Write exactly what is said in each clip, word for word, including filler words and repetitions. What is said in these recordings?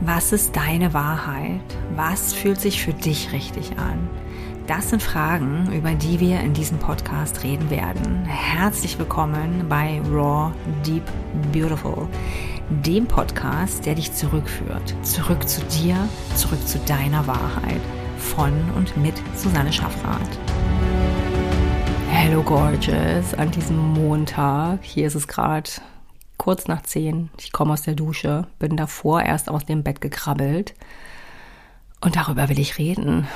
Was ist deine Wahrheit? Was fühlt sich für dich richtig an? Das sind Fragen, über die wir in diesem Podcast reden werden. Herzlich willkommen bei Raw, Deep, Beautiful, dem Podcast, der dich zurückführt. Zurück zu dir, zurück zu deiner Wahrheit. Von und mit Susanne Schaffrath. Hello Gorgeous, an diesem Montag. Hier ist es gerade kurz nach zehn. Ich komme aus der Dusche, bin davor erst aus dem Bett gekrabbelt. Und darüber will ich reden.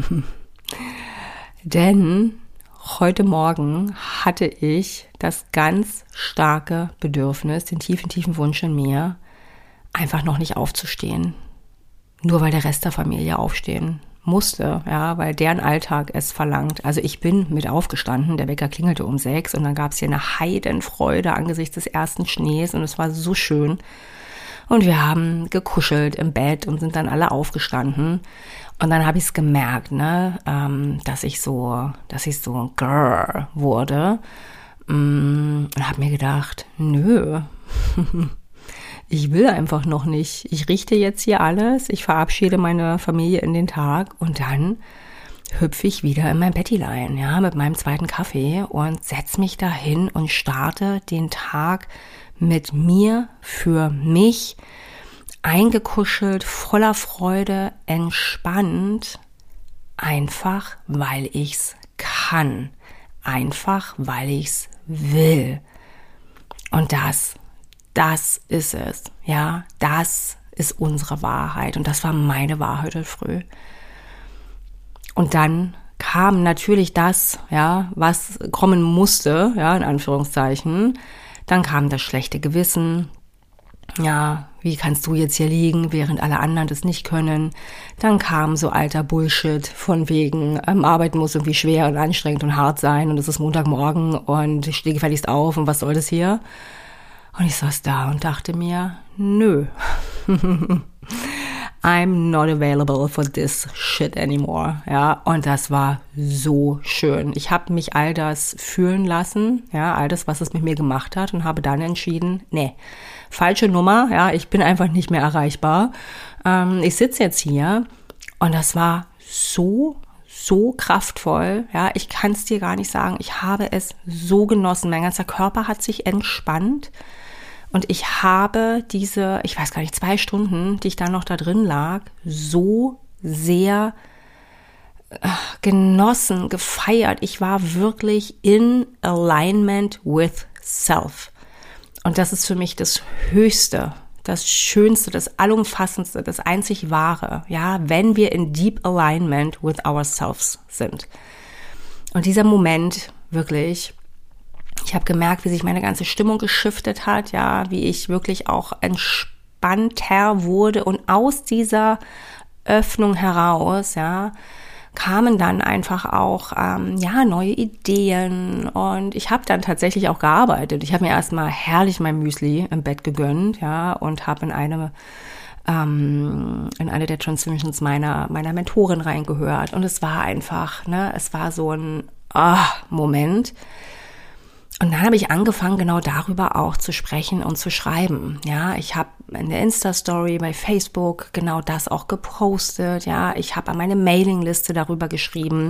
Denn heute Morgen hatte ich das ganz starke Bedürfnis, den tiefen, tiefen Wunsch in mir, einfach noch nicht aufzustehen. Nur weil der Rest der Familie aufstehen musste, ja, weil deren Alltag es verlangt. Also ich bin mit aufgestanden, der Wecker klingelte um sechs und dann gab es hier eine Heidenfreude angesichts des ersten Schnees und es war so schön. Und wir haben gekuschelt im Bett und sind dann alle aufgestanden. Und dann habe ich es gemerkt, ne, ähm, dass ich so, dass ich so grrr wurde und habe mir gedacht, nö, ich will einfach noch nicht. Ich richte jetzt hier alles, ich verabschiede meine Familie in den Tag und dann hüpfe ich wieder in mein Bettlein, ja, mit meinem zweiten Kaffee und setze mich dahin und starte den Tag mit mir, für mich, eingekuschelt, voller Freude, entspannt, einfach weil ich's kann, einfach weil ich's will. Und das Das ist es, ja, das ist unsere Wahrheit und das war meine Wahrheit heute früh. Und dann kam natürlich das, ja, was kommen musste, ja, in Anführungszeichen. Dann kam das schlechte Gewissen, ja, wie kannst du jetzt hier liegen, während alle anderen das nicht können. Dann kam so alter Bullshit von wegen, ähm, Arbeiten muss irgendwie schwer und anstrengend und hart sein und es ist Montagmorgen und ich stehe gefälligst auf und was soll das hier? Und ich saß da und dachte mir, nö, I'm not available for this shit anymore. Ja, und das war so schön. Ich habe mich all das fühlen lassen, ja, all das, was es mit mir gemacht hat und habe dann entschieden, nee, falsche Nummer, ja, ich bin einfach nicht mehr erreichbar. Ähm, ich sitze jetzt hier und das war so so kraftvoll, ja, ich kann es dir gar nicht sagen. Ich habe es so genossen. Mein ganzer Körper hat sich entspannt. Und ich habe diese, ich weiß gar nicht, zwei Stunden, die ich dann noch da drin lag, so sehr äh, genossen, gefeiert. Ich war wirklich in alignment with self. Und das ist für mich das Höchste, das Schönste, das Allumfassendste, das einzig Wahre, ja, wenn wir in deep alignment with ourselves sind. Und dieser Moment, wirklich, ich habe gemerkt, wie sich meine ganze Stimmung geschiftet hat, ja, wie ich wirklich auch entspannter wurde und aus dieser Öffnung heraus, ja, kamen dann einfach auch ähm, ja neue Ideen und ich habe dann tatsächlich auch gearbeitet. Ich habe mir erstmal herrlich mein Müsli im Bett gegönnt, ja, und habe in eine ähm, in eine der Transmissions meiner meiner Mentorin reingehört und es war einfach, ne, es war so ein ah, Moment. Und dann habe ich angefangen, genau darüber auch zu sprechen und zu schreiben. Ja, ich habe in der Insta-Story bei Facebook genau das auch gepostet. Ja, ich habe an meine Mailingliste darüber geschrieben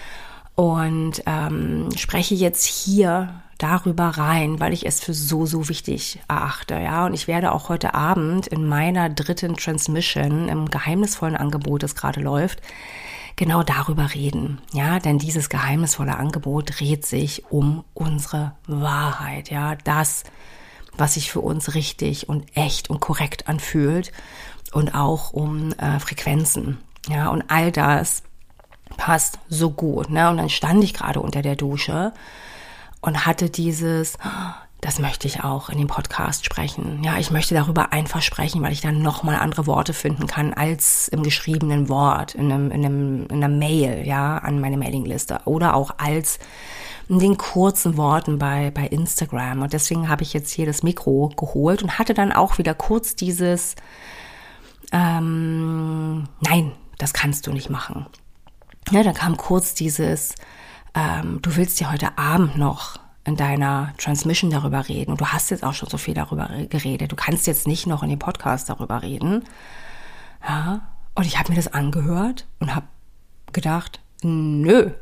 und ähm, spreche jetzt hier darüber rein, weil ich es für so, so wichtig erachte. Ja, und ich werde auch heute Abend in meiner dritten Transmission im geheimnisvollen Angebot, das gerade läuft, genau darüber reden, ja, denn dieses geheimnisvolle Angebot dreht sich um unsere Wahrheit, ja, das, was sich für uns richtig und echt und korrekt anfühlt und auch um äh, Frequenzen, ja, und all das passt so gut, ne, und dann stand ich gerade unter der Dusche und hatte dieses, das möchte ich auch in dem Podcast sprechen. Ja, ich möchte darüber einfach sprechen, weil ich dann nochmal andere Worte finden kann als im geschriebenen Wort, in einem, in einem, in einer Mail, ja, an meine Mailingliste oder auch als in den kurzen Worten bei, bei Instagram. Und deswegen habe ich jetzt hier das Mikro geholt und hatte dann auch wieder kurz dieses, ähm, nein, das kannst du nicht machen. Ja, dann kam kurz dieses, ähm, du willst ja heute Abend noch in deiner Transmission darüber reden und du hast jetzt auch schon so viel darüber geredet, du kannst jetzt nicht noch in dem Podcast darüber reden. Ja, und ich habe mir das angehört und habe gedacht, nö,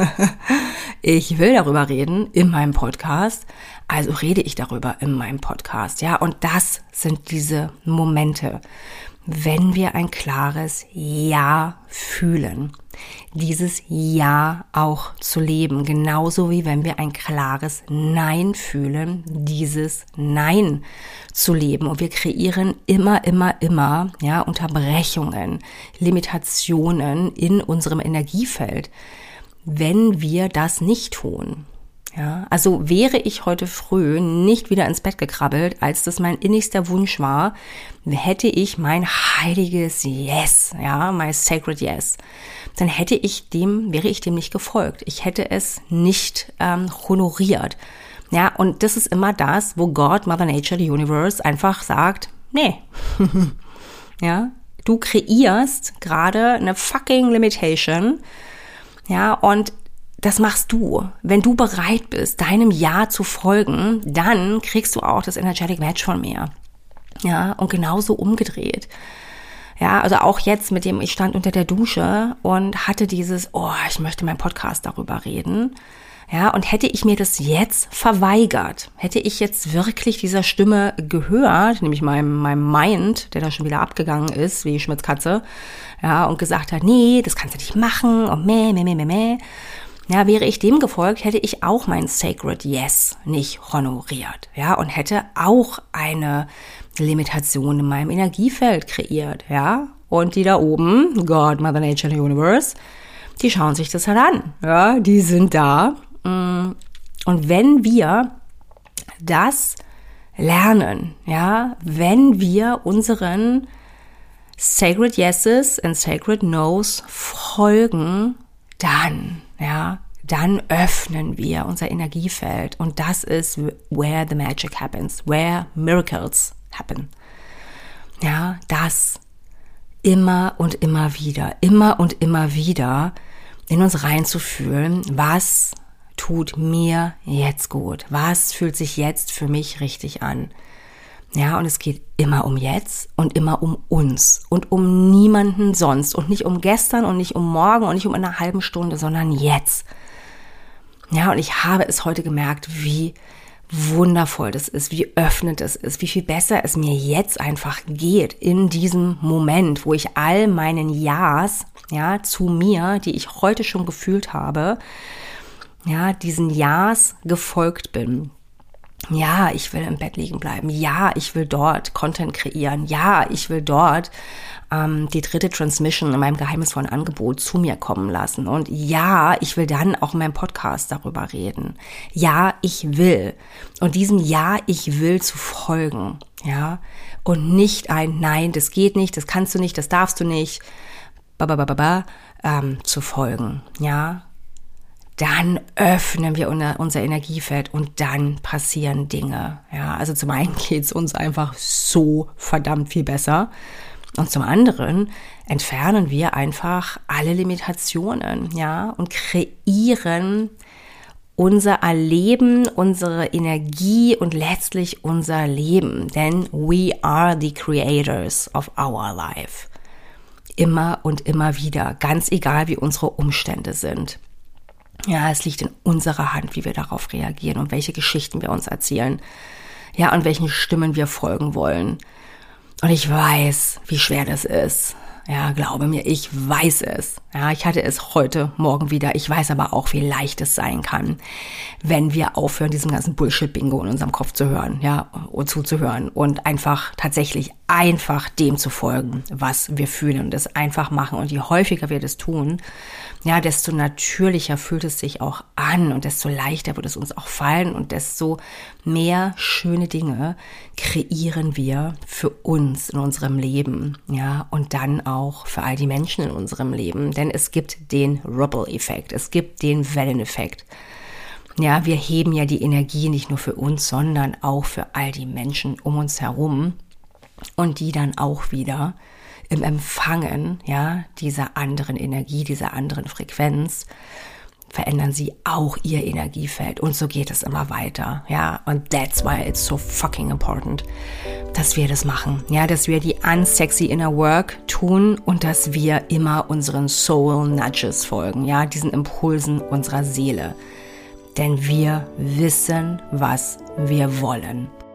ich will darüber reden in meinem Podcast, also rede ich darüber in meinem Podcast, ja, und das sind diese Momente, wenn wir ein klares Ja fühlen, dieses Ja auch zu leben, genauso wie wenn wir ein klares Nein fühlen, dieses Nein zu leben. Und wir kreieren immer, immer, immer, ja, Unterbrechungen, Limitationen in unserem Energiefeld, wenn wir das nicht tun. Ja, also wäre ich heute früh nicht wieder ins Bett gekrabbelt, als das mein innigster Wunsch war, hätte ich mein heiliges Yes, ja, my sacred Yes, dann hätte ich dem, wäre ich dem nicht gefolgt. Ich hätte es nicht ähm, honoriert. Ja, und das ist immer das, wo Gott, Mother Nature, the Universe einfach sagt, nee, ja, du kreierst gerade eine fucking Limitation, ja, und das machst du. Wenn du bereit bist, deinem Ja zu folgen, dann kriegst du auch das Energetic Match von mir. Ja, und genauso umgedreht. Ja, also auch jetzt mit dem, ich stand unter der Dusche und hatte dieses, oh, ich möchte meinen Podcast darüber reden. Ja, und hätte ich mir das jetzt verweigert, hätte ich jetzt wirklich dieser Stimme gehört, nämlich meinem, meinem Mind, der da schon wieder abgegangen ist, wie Schmitz Katze, ja, und gesagt hat, nee, das kannst du nicht machen und meh, meh, meh, meh, meh. Ja, wäre ich dem gefolgt, hätte ich auch mein Sacred Yes nicht honoriert, ja, und hätte auch eine Limitation in meinem Energiefeld kreiert, ja, und die da oben, God, Mother Nature, the Universe, die schauen sich das halt an, ja, die sind da, und wenn wir das lernen, ja, wenn wir unseren Sacred Yeses and Sacred No's folgen, dann, ja, dann öffnen wir unser Energiefeld und das ist where the magic happens, where miracles happen. Ja, das immer und immer wieder, immer und immer wieder in uns reinzufühlen, was tut mir jetzt gut, was fühlt sich jetzt für mich richtig an. Ja, und es geht immer um jetzt und immer um uns und um niemanden sonst und nicht um gestern und nicht um morgen und nicht um eine halbe Stunde, sondern jetzt. Ja, und ich habe es heute gemerkt, wie wundervoll das ist, wie öffnend es ist, wie viel besser es mir jetzt einfach geht in diesem Moment, wo ich all meinen Ja's, ja, zu mir, die ich heute schon gefühlt habe, ja, diesen Ja's gefolgt bin. Ja, ich will im Bett liegen bleiben. Ja, ich will dort Content kreieren. Ja, ich will dort ähm, die dritte Transmission in meinem geheimnisvollen Angebot zu mir kommen lassen. Und ja, ich will dann auch in meinem Podcast darüber reden. Ja, ich will. Und diesem Ja, ich will zu folgen. Ja, und nicht ein Nein, das geht nicht, das kannst du nicht, das darfst du nicht, ba, ba, ba, ba, ba, ähm, zu folgen. Ja, dann öffnen wir unser Energiefeld und dann passieren Dinge. Ja, also zum einen geht es uns einfach so verdammt viel besser und zum anderen entfernen wir einfach alle Limitationen, ja, und kreieren unser Erleben, unsere Energie und letztlich unser Leben, denn we are the creators of our life. Immer und immer wieder, ganz egal wie unsere Umstände sind. Ja, es liegt in unserer Hand, wie wir darauf reagieren und welche Geschichten wir uns erzählen. Ja, und welchen Stimmen wir folgen wollen. Und ich weiß, wie schwer das ist. Ja, glaube mir, ich weiß es. Ja, ich hatte es heute Morgen wieder. Ich weiß aber auch, wie leicht es sein kann, wenn wir aufhören, diesem ganzen Bullshit-Bingo in unserem Kopf zu hören, ja, und zuzuhören und einfach tatsächlich einfach dem zu folgen, was wir fühlen und das einfach machen. Und je häufiger wir das tun, ja, desto natürlicher fühlt es sich auch an und desto leichter wird es uns auch fallen und desto mehr schöne Dinge kreieren wir für uns in unserem Leben, ja, und dann auch für all die Menschen in unserem Leben, denn es gibt den Ripple-Effekt, es gibt den Welleneffekt. Ja, wir heben ja die Energie nicht nur für uns, sondern auch für all die Menschen um uns herum und die dann auch wieder im Empfangen, ja, dieser anderen Energie, dieser anderen Frequenz verändern sie auch ihr Energiefeld. Und so geht es immer weiter. Ja, und that's why it's so fucking important, dass wir das machen. Ja, dass wir die unsexy inner work tun und dass wir immer unseren Soul Nudges folgen. Ja, diesen Impulsen unserer Seele. Denn wir wissen, was wir wollen.